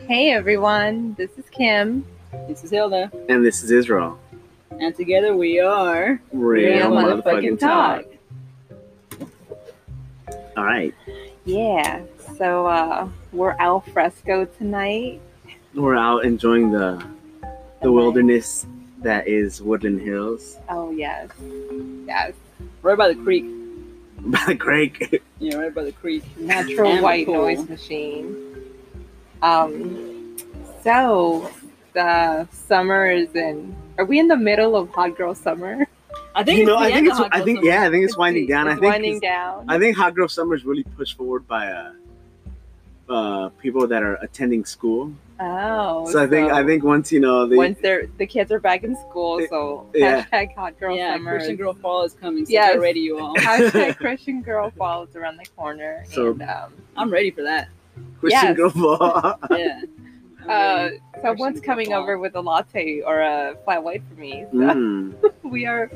Hey everyone, this is Kim. This is Hilda. And this is Israel. And together we are Real Motherfucking Talk. All right. Yeah, so we're al fresco tonight. We're out enjoying the wilderness that is Woodland Hills. Oh, yes. Right by the creek. By the creek. Yeah, right by the creek. Natural And white the pool. noise machine. So the summer is in. Are we in the middle of hot girl summer? I think I think it's winding down. It's winding down. I think Hot Girl Summer is really pushed forward by people that are attending school. Oh, So I think once once the kids are back in school, so Yeah. hashtag hot girl summer. Christian Girl Fall is coming, so Yes. get ready, you all. Hashtag Christian girl fall is around the corner. So- and I'm ready for that. Christian Yes. Girl Fall. Yeah. someone's coming over with a latte or a flat white for me. So we are,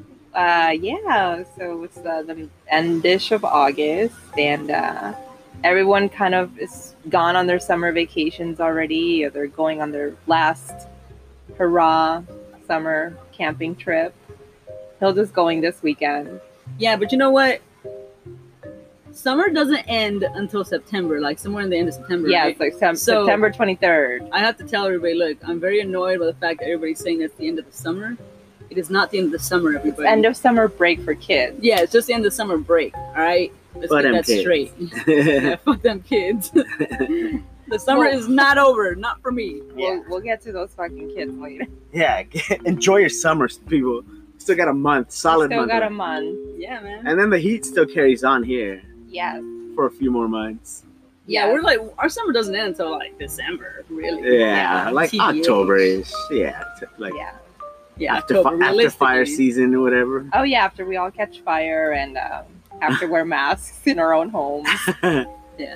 so it's the end-ish of August, and everyone kind of is gone on their summer vacations already, or they're going on their last hurrah summer camping trip. Hilda's going this weekend. Yeah, but you know what? Summer doesn't end until September, like somewhere in the end of September. Yeah, right? it's like So- September 23rd. I have to tell everybody, look, I'm very annoyed by the fact that everybody's saying that's the end of the summer. It is not the end of the summer, everybody. End of summer break for kids. Yeah, it's just the end of the summer break, all right? Let's Fuck get them that kids. straight. Yeah, fuck them kids. The summer is not over, not for me. We'll get to those fucking kids later. Yeah, enjoy your summers, people. Still got a month, solid Still month. got a left. month. Yeah, man. And then the heat still carries on here Yes. for a few more months. Yeah, we're like, our summer doesn't end until like December, really. Yeah, like TBH. October-ish. Yeah, like Yeah. Yeah, after October, after fire realistically. season or whatever. Oh yeah, after we all catch fire and have to wear masks in our own homes. Yeah.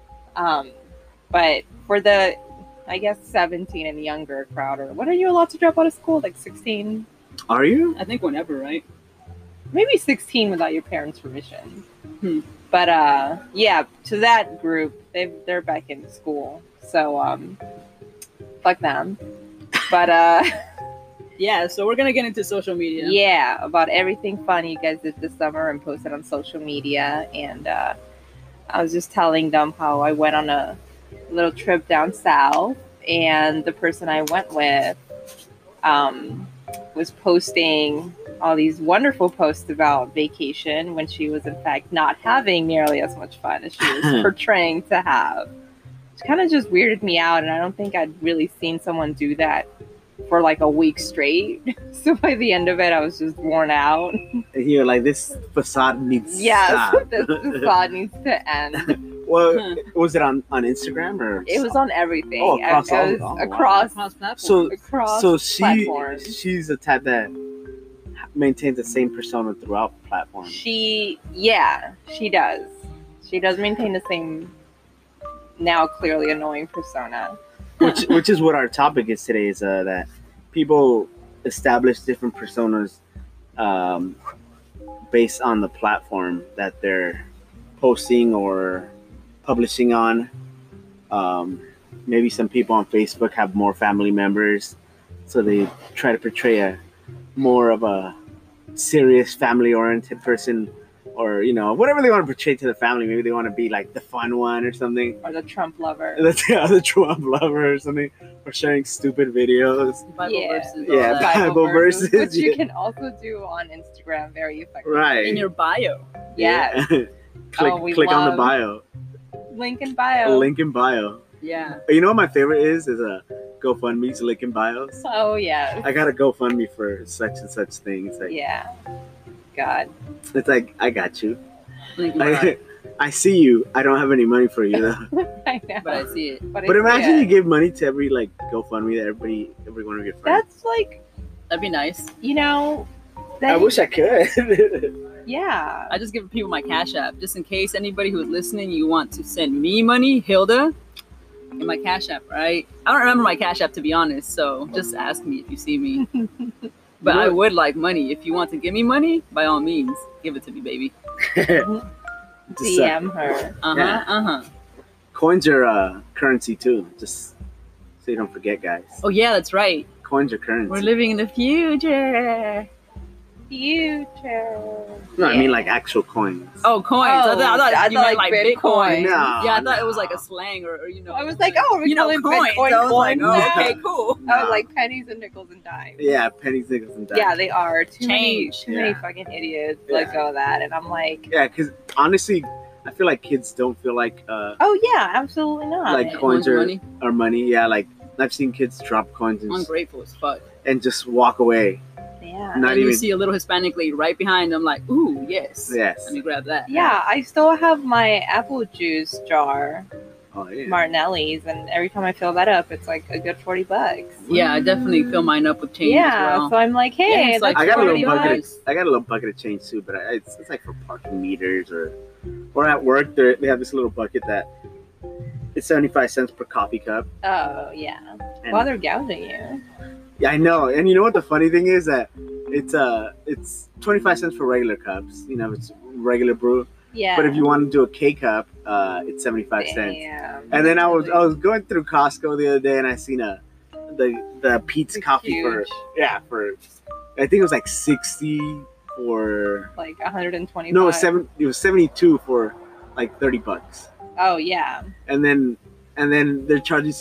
But for the, I guess 17 and younger crowd, or what are you allowed to drop out of school? Like 16, Are you? I think whenever, right? maybe 16 without your parents' permission. Hmm. But yeah, to that group, they're back in school, so fuck them. But Yeah, so we're gonna get into social media. yeah, about everything fun you guys did this summer and posted on social media. And I was just telling them how I went on a little trip down south, and the person I went with was posting all these wonderful posts about vacation when she was in fact not having nearly as much fun as she was portraying to have. It kind of just weirded me out, and I don't think I'd really seen someone do that for like a week straight. So by the end of it, I was just worn out. And you're like, this facade needs to Yes, stop. this facade needs to end. Well, was it on Instagram or? It was on everything. Oh, across It was all- oh, wow. across Cross platform. So across platforms. she's the type that maintains the same persona throughout platforms. She does. She does maintain the same, now clearly annoying persona. which is what our topic is today, is that people establish different personas based on the platform that they're posting or publishing on. Maybe some people on Facebook have more family members, so they try to portray a more of a serious family oriented person, or whatever they want to portray to the family. Maybe they want to be like the fun one or something. Or the Trump lover. That's the Trump lover or something, or sharing stupid videos. Bible Yeah. verses. all Yeah, that. Bible verses, which you yeah. can also do on Instagram very effectively. Right. In your bio. Yes. click we on the love- bio. Link in bio. Link in bio. Yeah. You know what my favorite is a GoFundMe's link in bios. Oh yeah. I got a GoFundMe for such and such thing. It's like, Yeah. God. it's like, I got you. Link in bio. I see you. I don't have any money for you though. I know. But I see it. But imagine you give money to every like GoFundMe that every one of your friends. That's like, That'd be nice. I wish I could. Yeah. I just give people my Cash App, just in case anybody who's listening, you want to send me money, Hilda, in my Cash App, right? I don't remember my Cash App, to be honest, so just ask me if you see me. But I would like money. If you want to give me money, by all means, give it to me, baby. DM her. Uh-huh, Yeah. uh-huh. Coins are currency too. Just so you don't forget, guys. Oh yeah, that's right. Coins are currency. We're living in the future. Future. No, I mean like actual coins. Oh, coins. Oh, I thought you meant like Bitcoin. No, Yeah, I thought it was no. like a slang or you know. I was like, oh, we call it coins. Bitcoin I was like, coins. oh, okay, cool. Oh, like pennies and nickels and dimes. Yeah, pennies, nickels, and dimes. Yeah, they are. Too Change. many Yeah. fucking idiots Yeah. let go of that. And I'm like, Yeah, because honestly, I feel like kids don't feel like oh, yeah, absolutely not. Like coins are money. or money. Yeah, like I've seen kids drop coins Ungrateful as fuck. and just walk away. yeah. Not and you even. see a little Hispanic lady right behind them, like, ooh, yes. Yes. Let me grab that. Yeah, I still have my apple juice jar, Oh yeah. Martinelli's, and every time I fill that up, it's like a good $40. Yeah, I definitely fill mine up with change Yeah, as well. so I'm like, hey, Yeah, it's that's like I got a little $40. bucket. I got a little bucket of change too, but it's like for parking meters or at work. They have this little bucket that it's 75 cents per coffee cup. Oh, yeah. And, Well, they're gouging you. yeah, I know. And you know what the funny thing is that it's 25 cents for regular cups. You know, it's regular brew. Yeah. But if you want to do a K cup, it's 75 cents. Damn. And then I was going through Costco the other day and I seen the Pete's It's coffee huge. for I think it was like 60 for Like 125. no it was 72 for like $30. Oh, yeah. And then they're charging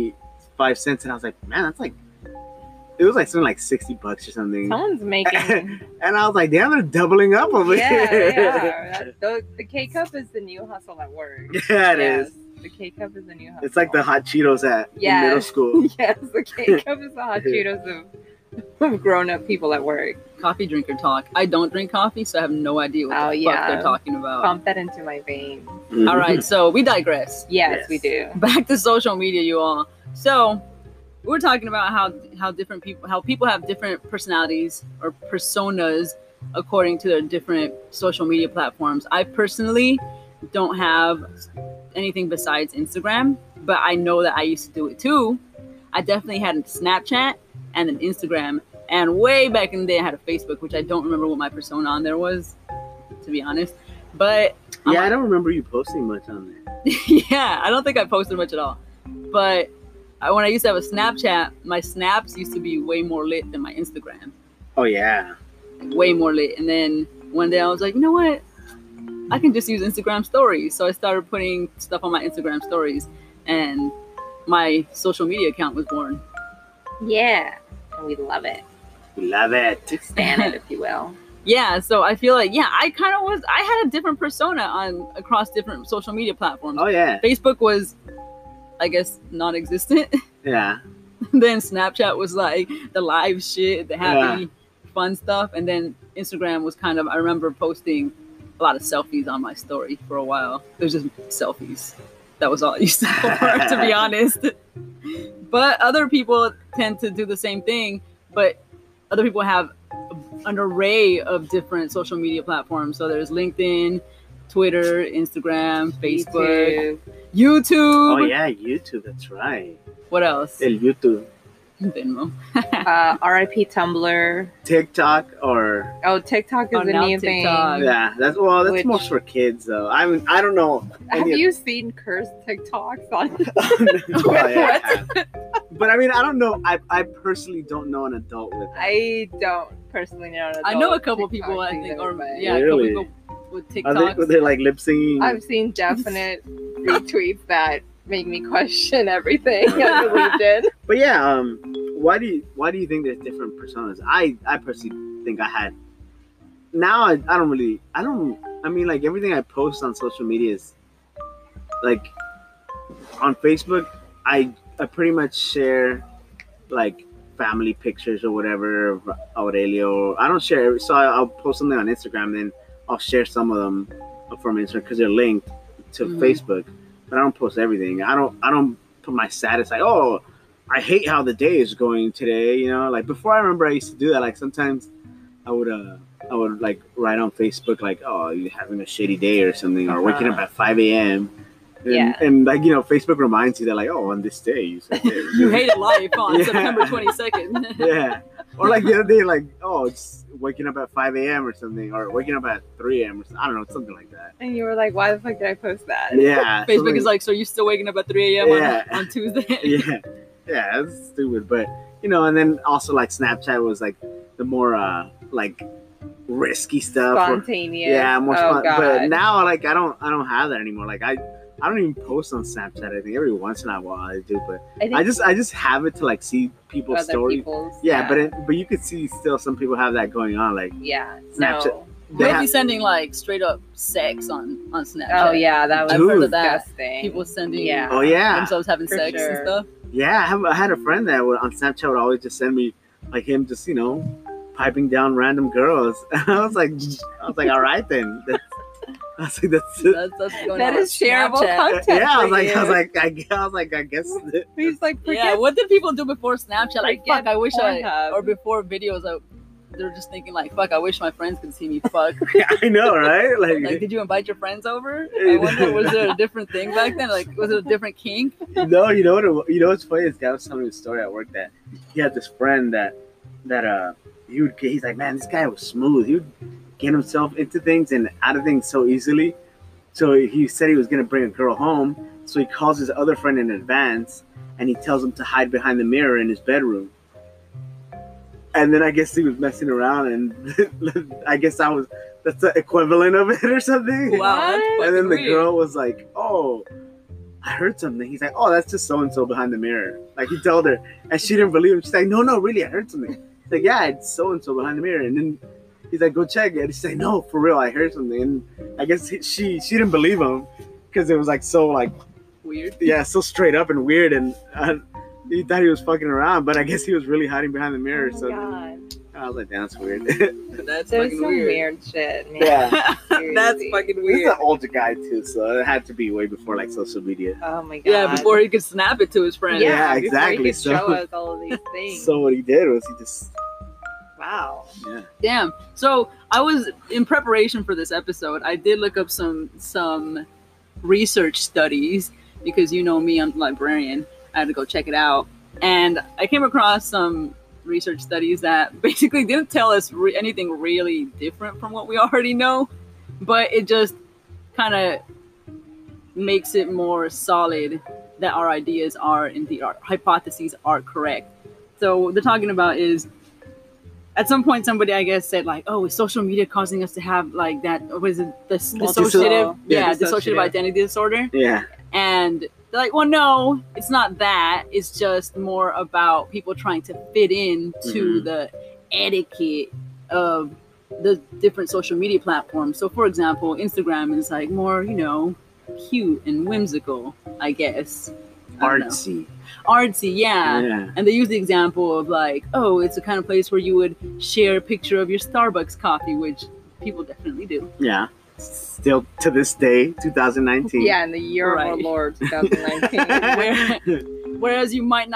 75 cents and I was like, man, that's like it was like something like $60 or something. Someone's making. And I was like, damn, they're doubling up over Yeah, here. they are. The K cup is the new hustle at work. Yeah, it Yes, is. The K cup is the new hustle. It's like the hot Cheetos in Yes. middle school. Yes, the K cup is the hot Cheetos of grown up people at work. Coffee drinker talk. I don't drink coffee, so I have no idea what Oh, the yeah. fuck they're talking about. Pump that into my veins. All right, so we digress. Yes, Yes. we do. Back to social media, you all. So we're talking about how different people have different personalities or personas according to their different social media platforms. I personally don't have anything besides Instagram, but I know that I used to do it too. I definitely had Snapchat and an Instagram, and way back in the day I had a Facebook, which I don't remember what my persona on there was, to be honest. But Yeah, I don't remember you posting much on there. yeah, I don't think I posted much at all. But when I used to have a Snapchat, my snaps used to be way more lit than my Instagram. Oh yeah. Way more lit. And then one day I was like, you know what? I can just use Instagram stories. So I started putting stuff on my Instagram stories, and my social media account was born. Yeah, and we love it. We love it. We stand it, if you will. Yeah, so I feel like, yeah, I had a different persona across different social media platforms. Oh yeah. Facebook was, I guess, non-existent. Yeah. Then Snapchat was like the live shit, the happy, fun stuff. And then Instagram was kind of, I remember posting a lot of selfies on my story for a while. It was just selfies. That was all I used to for, to be honest. But other people tend to do the same thing. But other people have an array of different social media platforms. So there's LinkedIn, Twitter, Instagram, Facebook, YouTube. Oh yeah, YouTube. That's right. What else? El YouTube, Venmo. RIP Tumblr. TikTok, or Oh, TikTok is Oh, the now new thing. TikTok. yeah. That's Which- most for kids though. I mean, I don't know. Have you seen cursed TikToks on Oh, yeah, I What? have. But I mean, I don't know. I personally don't know an adult with that. I don't personally know. an I know a adult couple TikToks people, I think, either, or but yeah, Really? a couple people with Are TikToks. they like lip singing? I've seen definite retweets that make me question everything I believed in. But yeah, why do you think there's different personas? I personally think I had. Now I mean, like everything I post on social media is like on Facebook. I pretty much share like family pictures or whatever of Aurelio. I don't share, so I'll post something on Instagram, then I'll share some of them from Instagram because they're linked to Facebook. But I don't post everything. I don't put my status like, oh, I hate how the day is going today. You know, like before I remember I used to do that. Like sometimes I would like write on Facebook like, oh, you're having a shitty day or something, or waking up at 5 a.m. And, Yeah. and like, you know, Facebook reminds you that like, oh, on this day you said this. You hated life on Yeah. September 22nd. Yeah. Or like the other day, like, oh, it's waking up at 5 a.m. or something, or waking up at 3 a.m. or something. I don't know, something like that. And you were like, why the fuck did I post that? Yeah. Facebook something- is like, so you still waking up at 3 a.m. Yeah. on Tuesday? Yeah. Yeah, it's stupid. But you know, and then also like Snapchat was like the more like risky stuff. Spontaneous. Yeah, more Oh, fun. God. But now like I don't have that anymore. Like I don't even post on Snapchat. I think every once in a while I do, but I think I just have it to like see people's other stories. people's, Yeah, but you could see still some people have that going on. Like yeah, Snapchat. no. they They'll have- be sending like straight up sex on Snapchat. Oh yeah, that was Dude. I've heard of that. disgusting. People sending Yeah. Oh yeah, themselves having For sex sure. and stuff. yeah. I had a friend that would, on Snapchat would always just send me like him just piping down random girls. I was like, all right then. I was like, that's it. That's going That on is shareable Snapchat. content. Yeah, I was for like, I guess. He's like, Yeah, forget what did people do before Snapchat? Like, Forget fuck, I wish Pornhub. or before videos, they're just thinking like, fuck, I wish my friends could see me fuck. I know, right? Like, did you invite your friends over? I wonder, was there a different thing back then? Like, was it a different kink? No, you know what's funny? This guy was telling me a story at work that he had this friend that he's like, man, this guy was smooth. He would get himself into things and out of things so easily. So he said he was gonna bring a girl home. So he calls his other friend in advance and he tells him to hide behind the mirror in his bedroom. And then I guess he was messing around, and I guess that's the equivalent of it or something. Wow, that's What? And then the fucking girl was like, "Oh, I heard something." He's like, "Oh, that's just so and so behind the mirror." Like he told her, and she didn't believe him. She's like, "No, really, I heard something." He's like, "Yeah, it's so and so behind the mirror." And then he's like, "Go check it." And she's like, "No, for real, I heard something." And I guess she didn't believe him because it was like so like weird. so straight up and weird, and he thought he was fucking around, but I guess he was really hiding behind the mirror. Oh So my God. I was like, "Damn, that's weird." That's There's fucking some weird. weird shit, man. Yeah. That's Seriously. fucking This is weird. an older guy too, so it had to be way before like social media. Oh my God. Yeah, before he could snap it to his friends. Yeah, before exactly, He could so- show us all of these things. So what he did was he just Wow. yeah. Damn. So I was in preparation for this episode. I did look up some research studies because you know me, I'm a librarian. I had to go check it out, and I came across some research studies that basically didn't tell us anything really different from what we already know, but it just kind of makes it more solid that our ideas are indeed, our hypotheses are correct. So what they're talking about is, at some point somebody I guess said like, oh, is social media causing us to have like that, was it the dissociative, Yeah, dissociative identity disorder? Yeah. And they're like, well, no, it's not that. It's just more about people trying to fit in to the etiquette of the different social media platforms. So, for example, Instagram is like more, cute and whimsical, I guess. I don't know. Artsy, yeah. Yeah. And they use the example of like, oh, it's the kind of place where you would share a picture of your Starbucks coffee, which people definitely do. Yeah. Still to this day, 2019. Yeah, in the year of our Right. Lord 2019. Whereas you will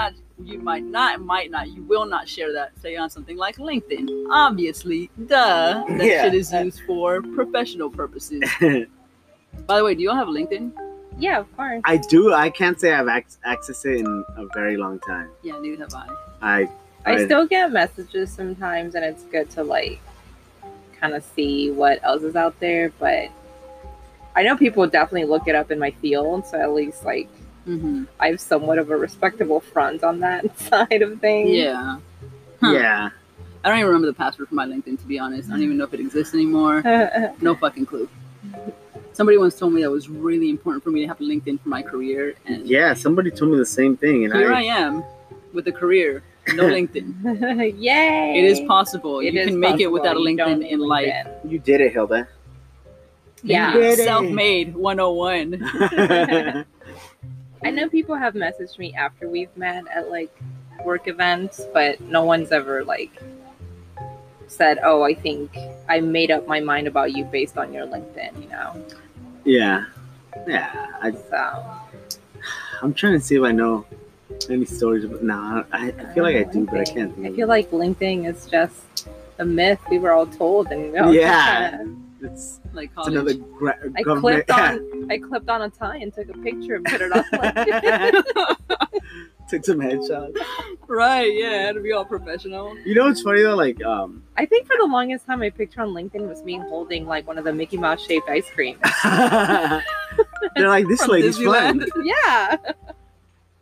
not share that, say, on something like LinkedIn. Obviously, that Yeah. shit is used for professional purposes. By the way, do you all have LinkedIn? Yeah, of course. I do. I can't say I've accessed it in a very long time. Yeah, neither have I. I still get messages sometimes, and it's good to like kind of see what else is out there. But I know people definitely look it up in my field, so at least like Mm-hmm. I have somewhat of a respectable front on that side of things. Yeah. Huh. Yeah. I don't even remember the password for my LinkedIn, to be honest. I don't even know if it exists anymore. No fucking clue. Somebody once told me that it was really important for me to have LinkedIn for my career, and Yeah. Somebody told me the same thing, and here I am with a career, no LinkedIn. Yay! It is possible. It you is can make it possible. without a You don't LinkedIn need in life. LinkedIn. You did it, Hilda. Yeah. You did it. Self-made 101. I know people have messaged me after we've met at like work events, but no one's ever like said, "Oh, I think I made up my mind about you based on your LinkedIn," Yeah. So I'm trying to see if I know any stories. No, I feel like I do, but I can't. I feel like LinkedIn is just a myth we were all told, and we all just Yeah. kinda- It's Like it's another college. I government. clipped on a tie and took a picture and put it on LinkedIn. Took some headshots. Right, yeah, it had to be all professional. You know what's funny though? Like, I think for the longest time, my picture on LinkedIn was me holding like one of the Mickey Mouse shaped ice cream. they're like, this From lady's Disneyland. fun. Yeah.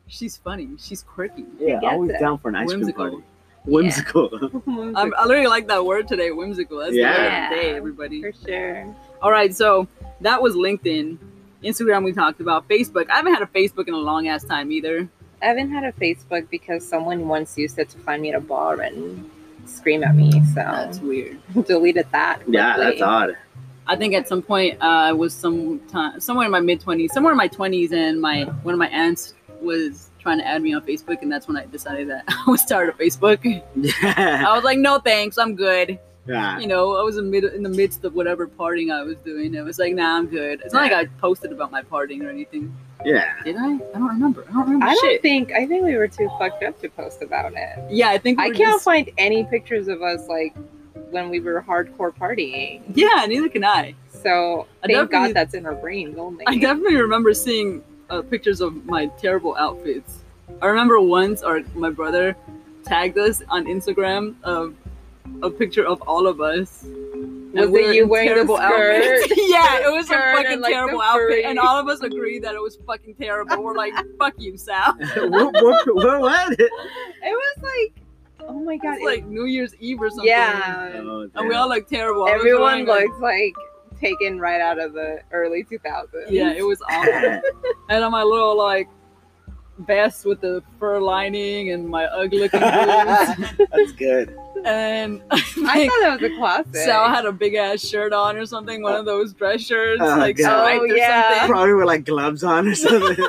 She's funny. She's quirky. Yeah, gets always it. down for an ice cream Whimsical. party. Whimsical. I literally like that word today, whimsical. That's the word of Yeah. the day, everybody. For sure. All right, so that was LinkedIn. Instagram we talked about. Facebook. I haven't had a Facebook in a long ass time either. I haven't had a Facebook because someone once used it to find me at a bar and scream at me. That's So weird. deleted that. Yeah, quickly. that's odd. I think at some point I was somewhere in my mid-20s, somewhere in my 20s, and one of my aunts was trying to add me on Facebook, and that's when I decided that I would start a Facebook. Yeah. I was like, no thanks, I'm good. Yeah. You know, I was in the midst of whatever partying I was doing. I was like, nah, I'm good. It's not like I posted about my partying or anything. Yeah. Did I? I don't remember. I shit. think we were too fucked up to post about it. Yeah, I think I we're can't just- find any pictures of us like when we were hardcore partying. Yeah, neither can I. So I thank definitely- God that's in our brains only. I definitely remember seeing pictures of my terrible outfits. I remember once my brother tagged us on Instagram of a picture of all of us. Was And we it were you in wearing the terrible skirt? outfits. Yeah, it was a Skirt fucking and, like, the terrible outfit. furry- And all of us agreed that it was fucking terrible. We're like, fuck you, Sal. What? It was like, oh my God. It's like New Year's Eve or something. yeah. Oh, And we all look terrible. I was Everyone wearing, like- looks like taken right out of the early 2000s. Yeah, it was awful. And on my little like vest with the fur lining and my ugly looking boots. That's good. And I thought that was a classic. Sal had a big ass shirt on or something, one of those dress shirts, Oh, like God. striped Oh, or yeah. something. Probably with like gloves on or something.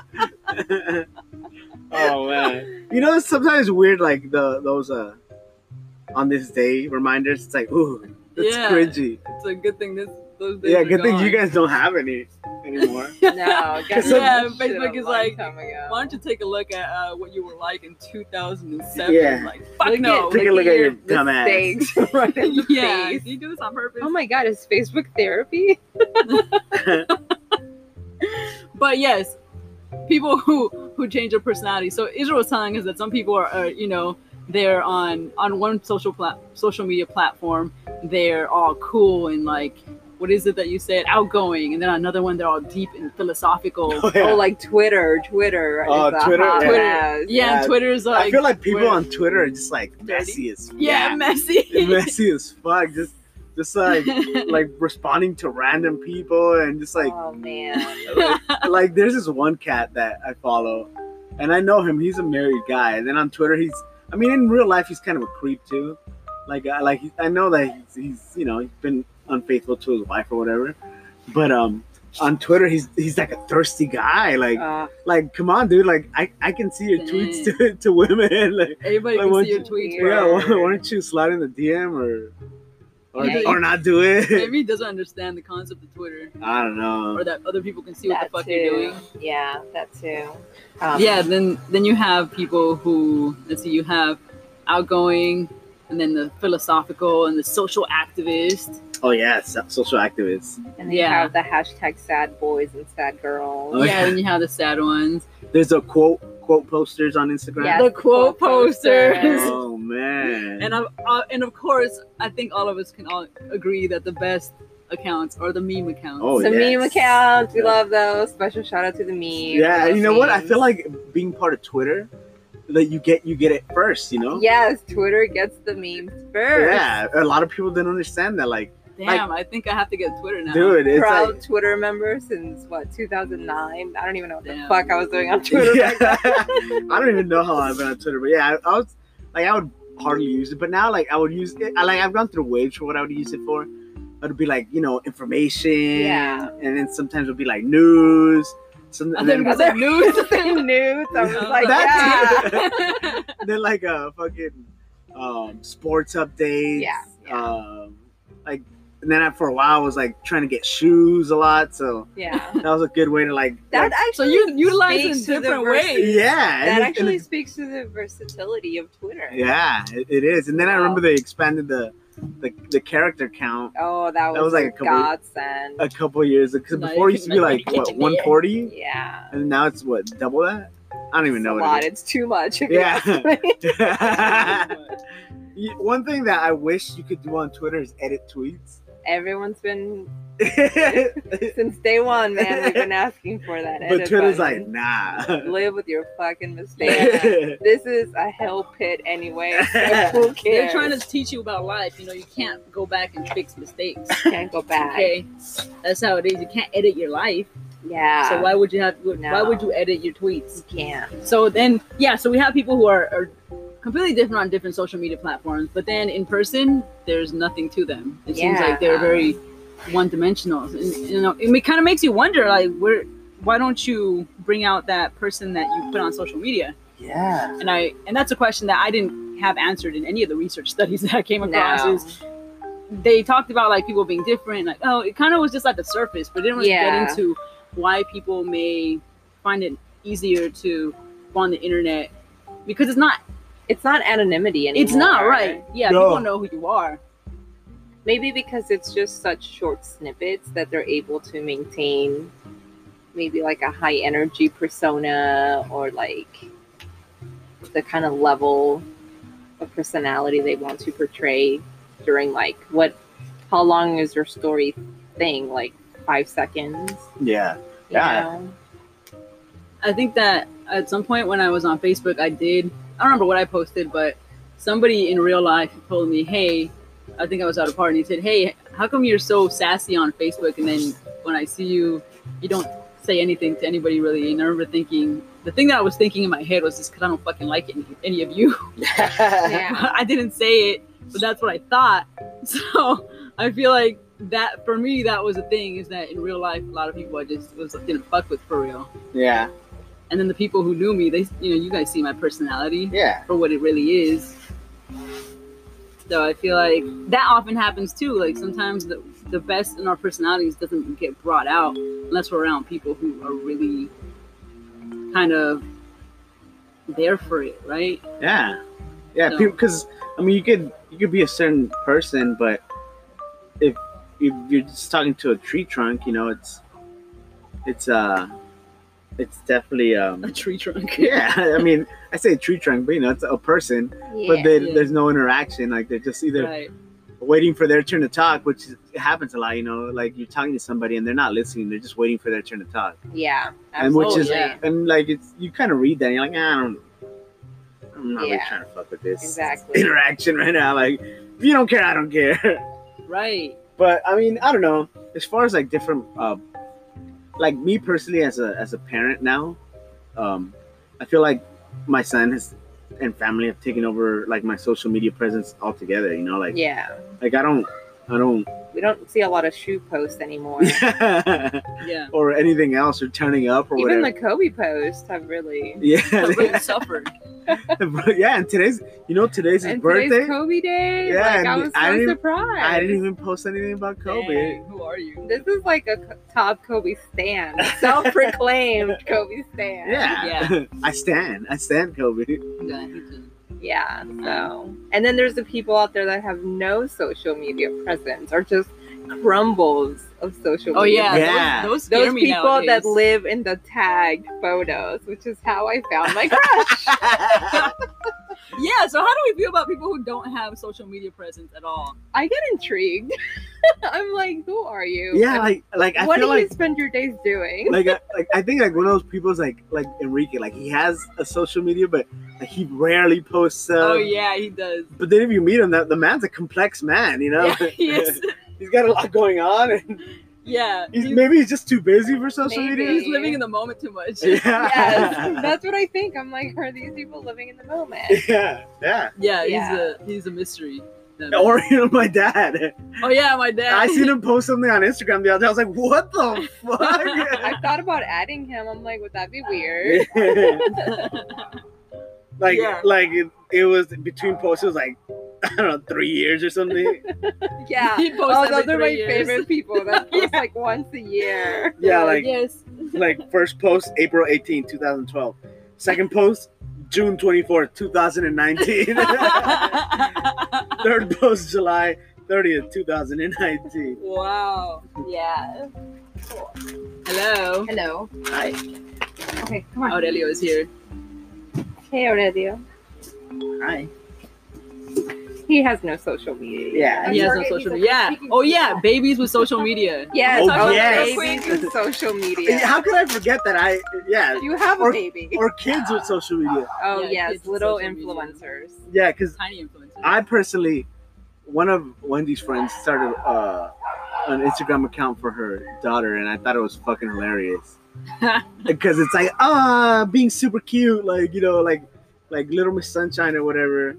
Oh man. You know, sometimes weird like those on this day reminders. It's like, ooh, that's Yeah. cringy. It's a good thing those days Yeah, are good thing you gone. guys don't have any anymore. No, Yeah, Facebook is like, time ago. Why don't you take a look at what you were like in 2007? Yeah. Like, fuck no. Take a look at your dumb ass. mistakes right in the Yeah, face. do you do this on purpose? Oh my God, is Facebook therapy? But yes, people who change their personality. So Israel was telling us that some people are you know, they're on one social media platform, they're all cool and like, what is it that you said, outgoing, and then another one they're all deep and philosophical. Oh, yeah. Oh, like Twitter. Twitter. Oh, is a Twitter, hot yeah. Twitter. mess. Yeah, and Twitter's like, I feel like people where- on Twitter are just like Dirty? messy as yeah, messy. messy as fuck. Just like responding to random people and just like Oh man. like there's this one cat that I follow and I know him. He's a married guy, and then on Twitter in real life he's kind of a creep too. Like I know that he's you know, he's been unfaithful to his wife or whatever, but on Twitter he's like a thirsty guy. Like come on, dude. Like I can see your tweets to women. Like Everybody Like, can what see your you- tweets. Yeah. bro. why don't you slide in the DM Yeah, or not do it? Maybe he doesn't understand the concept of Twitter, I don't know. or that other people can see what the That fuck too. you're doing. Yeah, that too. Yeah, then you have people who, let's see, you have outgoing, and then the philosophical and the social activist. Oh yeah, social activists. And then Yeah. you have the hashtag sad boys and sad girls. Oh, yeah, yeah. then you have the sad ones. There's a quote posters on Instagram. Yeah, The quote posters. Oh man. And of course, I think all of us can all agree that the best accounts are the meme accounts. Oh, Some yes. meme accounts. We Yeah. love those. Special shout out to the meme. Yeah, Those you know what? I memes. feel like being part of Twitter, that you get it first. You know. Yes, Twitter gets the memes first. Yeah, a lot of people didn't understand that. Like, Damn, I think I have to get Twitter now. dude, it's Proud like. Twitter member since what 2009. I don't even know what the Damn. fuck I was doing on Twitter. Yeah. back then. I don't even know how I've been on Twitter, but yeah, I was like, I would hardly use it, but now like I would use it. I've gone through waves for what I would use it for. It would be like, you know, information. Yeah. And then sometimes it would be like news. I And think then, it was like news. News. I was like, That yeah. then like a fucking sports updates. Yeah. Like, and then for a while I was like trying to get shoes a lot, so Yeah. that was a good way to like. That like, actually So you utilize it in speaks to the different vers- ways. yeah. That and actually it- speaks to the versatility of Twitter. yeah, it is. And then I Wow. remember they expanded the character count Oh, that was was like a a couple- godsend. a couple years because Now before you it used to can, be like, like what get your 140, Yeah. and now it's what, double that? I don't even It's know a what lot. it It's too much. If Yeah. You ask me. is. One thing that I wish you could do on Twitter is edit tweets. Everyone's been since day one, man. We've been asking for that. But edit Twitter's button. like, nah. Live with your fucking mistakes. This is a hell pit anyway. So who They're cares? trying to teach you about life. You know, you can't go back and fix mistakes. Can't go back. Okay, that's how it is. You can't edit your life. Yeah. So why would you have? Why No. would you edit your tweets? You can't. So then, yeah. So we have people who are completely different on different social media platforms, but then in person, there's nothing to them. It seems like they're very one-dimensional, and you know, it kind of makes you wonder, like, why don't you bring out that person that you put on social media? Yeah. And that's a question that I didn't have answered in any of the research studies that I came across. No. Is they talked about like people being different, like, oh, it kind of was just at the surface, but didn't really get into why people may find it easier to go on the internet, because it's not anonymity anymore. It's not right. Yeah, No. people know who you are. Maybe because it's just such short snippets that they're able to maintain maybe like a high energy persona, or like the kind of level of personality they want to portray during like how long is your story thing? Like 5 seconds? Yeah. You Yeah. know? I think that at some point when I was on Facebook, I don't remember what I posted, but somebody in real life told me, hey, I think I was at a party, and he said, hey, how come you're so sassy on Facebook, and then when I see you, you don't say anything to anybody really? And I remember thinking, the thing that I was thinking in my head was just because I don't fucking like any of you. Yeah. I didn't say it, but that's what I thought. So I feel like that, for me, that was the thing, is that in real life, a lot of people I just didn't fuck with for real. Yeah. And then the people who knew me, they, you guys see my personality Yeah. for what it really is. So I feel like that often happens too. Like sometimes the best in our personalities doesn't get brought out unless we're around people who are really kind of there for it, right? Yeah. Yeah. So- Because I mean, you could be a certain person, but if you're just talking to a tree trunk, it's definitely A tree trunk. yeah. I mean, I say tree trunk, but it's a person, but Yeah. there's no interaction. Like they're just either Right. waiting for their turn to talk, which happens a lot. Like you're talking to somebody and they're not listening; they're just waiting for their turn to talk. Yeah. And which is absolutely. and like it's you kind of read that and you're like, I'm not really Yeah. trying to fuck with this Exactly. interaction right now. Like if you don't care, I don't care. Right. But I mean, I don't know. As far as like different, like me personally as a parent now, I feel like my son and family have taken over like my social media presence altogether. Like Yeah. like I don't We don't see a lot of shoe posts anymore. Yeah. or anything else or turning up or Even whatever. the Kobe posts have really. Yeah, I really suffered. yeah. And today's his And birthday. today's Kobe Day. Yeah, Like, and I was I so didn't- surprised. I didn't even post anything about Kobe. Dang, who are you? This is like a top Kobe stan, self-proclaimed Kobe stan. Yeah, Yeah. I stand Kobe. Yeah, he did. Yeah. So, and then there's the people out there that have no social media presence or just crumbles of social Oh media. yeah, Yeah. Those scare Those me people nowadays. that live in the tagged photos, which is how I found my crush. Yeah, so how do we feel about people who don't have social media presence at all? I get intrigued. I'm like, who are you? Yeah, And like I what feel do you like spend your days doing? I think like one of those people is like Enrique, like he has a social media, but like he rarely posts. Oh yeah, he does. But then if you meet him, the man's a complex man, Yeah, he is. He's got a lot going on, and Yeah, maybe he's just too busy for social Maybe. media. he's living in the moment too much. Yeah. Yes, that's what I think. I'm like, are these people living in the moment? yeah. Yeah, Yeah. he's a mystery. Or my dad. Oh yeah, my dad. I seen him post something on Instagram the other day. I was like, what the I fuck? thought about adding him. I'm like, would that be weird? like Yeah. it was between posts. It was like I don't know, 3 years or something. Yeah. He posts Oh, every those are my 3 years. favorite people. That post Yeah. like once a year. Yeah, like yes. like first post April 18, 2012. Second post June 24th, 2019. Third post July 30th, 2019. Wow. Yeah. Hello. Hello. Hi. Okay, come on. Aurelio is here. Hey, Aurelio. Hi. He has no social media. Yeah. He has no social media. Yeah. Oh yeah, babies with social media. Yes, Oh, oh, yes. babies with social media. How could I forget that? You have a Or- baby. or kids with social media. Oh Yeah, yes, kids with little social media. influencers. Yeah, because Tiny influencers. I personally, one of Wendy's friends started an Instagram account for her daughter, and I thought it was fucking hilarious because it's like being super cute, like like Little Miss Sunshine or whatever.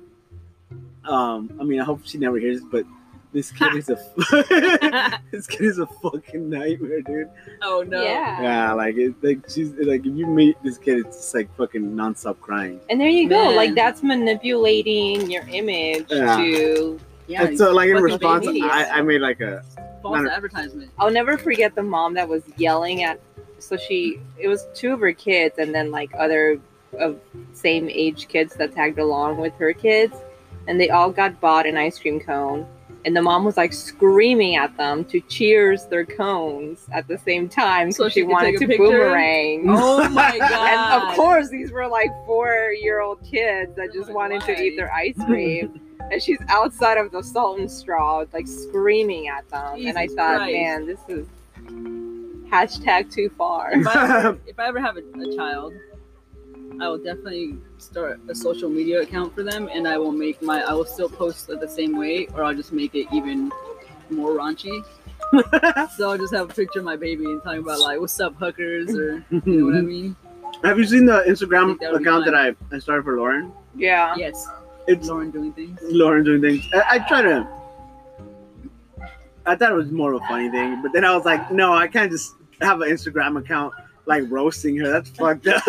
I mean, I hope she never hears it, but this kid is this kid is a fucking nightmare, dude. Oh no. Yeah, like she's like if you meet this kid, it's just like fucking nonstop crying. And there you go. Man. Like that's manipulating your image Yeah. to. Yeah. And so like in fucking response, babies. I made like a False advertisement. I'll never forget the mom that was yelling at. So it was two of her kids, and then like other of same age kids that tagged along with her kids, and they all got bought an ice cream cone. And the mom was like screaming at them to cheers their cones at the same time, So she she could wanted take a to picture? boomerang. Oh my god. And of course, these were like 4-year-old kids that just Like, wanted to why? eat their ice cream. And she's outside of the Salt and Straw, like screaming at them. And I Jesus thought, Christ. man, this is hashtag too far. If I ever have a child, I will definitely start a social media account for them, and I will still post it the same way, or I'll just make it even more raunchy. So I'll just have a picture of my baby and talking about like, what's up, hookers, or you know what I mean? Have you seen the I Instagram think that would be account fun. that I started for Lauren? Yeah. Yes. It's Lauren doing things. Lauren doing things. I try to. I thought it was more of a funny thing, but then I was like, no, I can't just have an Instagram account like roasting her. That's fucked up.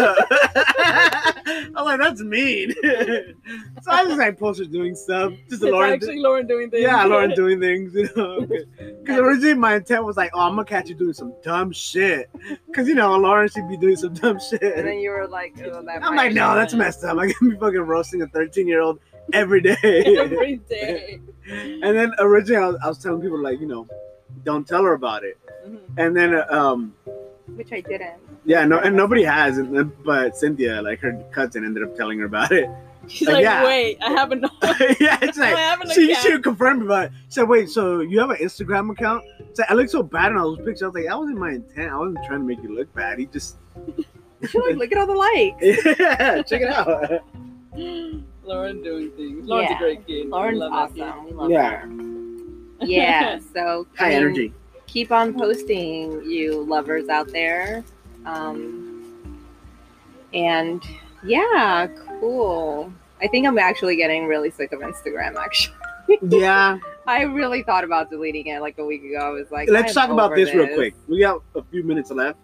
I'm like, that's mean. So I just like post her doing stuff. Just It's Lauren. actually Lauren doing things. Yeah, Lauren doing things, you know. Because originally my intent was like, oh, I'm gonna catch you doing some dumb shit. Because Lauren should be doing some dumb And then shit. you were like, oh, that I'm might like, no, that's messed up. I can be fucking roasting a 13-year-old every day. Every day. And then originally I was telling people like, don't tell her about it. Mhm. And then Which I didn't. yeah, no, and nobody has, but Cynthia, like her cousin, ended up telling her about it. She's like, yeah. wait, I haven't. Yeah, it's I have an like she account. confirmed about it. She said, wait, so you have an Instagram account? It's like, I look so bad in all those pictures. I was like, that wasn't my intent. I wasn't trying to make you look bad. He just You're like, look at all the likes. yeah, check it out. Lauren doing things. Lauren's Yeah. a great kid. Lauren's We love that awesome. We love Yeah. her. Yeah. So I High mean, energy. keep on posting, you lovers out there. And yeah, cool. I think I'm actually getting really sick of Instagram. Actually, Yeah. I really thought about deleting it like a week ago. I was like, Let's I'm talk about over this real quick. We got a few minutes left.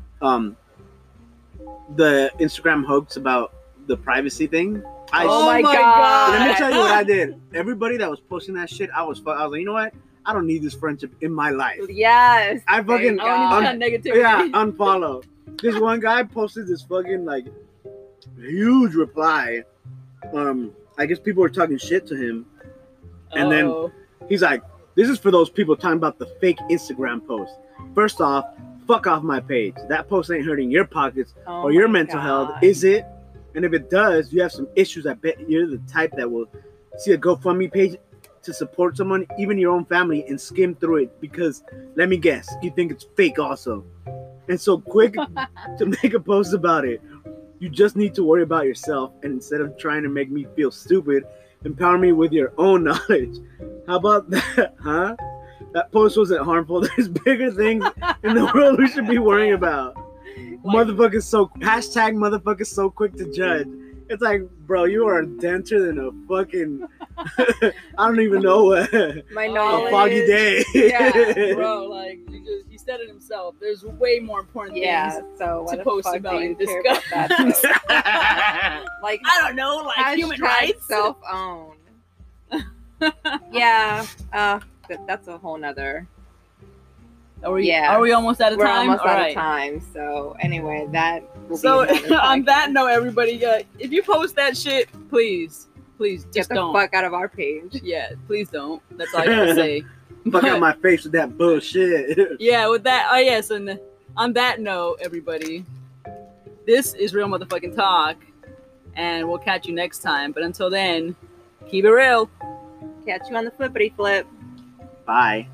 The Instagram hoax about the privacy thing. Oh my my God. Let me tell you what I did. Everybody that was posting that shit, I was like, you know what? I don't need this friendship in my life. Yes. I fucking- thank I don't God. need that negativity. Yeah, unfollow. This one guy posted this fucking like huge reply. I guess people were talking shit to him. And then Uh-oh. he's like, this is for those people talking about the fake Instagram post. First off, fuck off my page. That post ain't hurting your pockets Oh or your my mental God. health, is it? And if it does, you have some issues. I bet you're the type that will see a GoFundMe page to support someone, even your own family, and skim through it because, let me guess, you think it's fake also. And so quick to make a post about it. You just need to worry about yourself, and instead of trying to make me feel stupid, empower me with your own knowledge. How about that, huh? That post wasn't harmful. There's bigger things in the world we should be worrying about. Motherfuckers so quick to judge. It's like, bro, you are denser than a fucking I don't even know what My Oh, knowledge. a foggy day. Yeah, Bro, like he said it himself. There's way more important Yeah. things. So what to the post fuck about do you and care discuss. about that? Though? Like I don't know, like human rights. self-own. Yeah. That's a whole nother. Are we Yeah. almost out of We're time? almost All out right. of time. So anyway, that. Will So be another on podcast. that note, everybody, if you post that shit, please Get just the don't. fuck out of our page. Yeah, please don't. That's all I gotta say. Fuck out my face with that bullshit. Yeah, with that. Oh yes, and on that note, everybody, this is Real Motherfucking Talk, and we'll catch you next time. But until then, keep it real. Catch you on the flippity flip. Bye.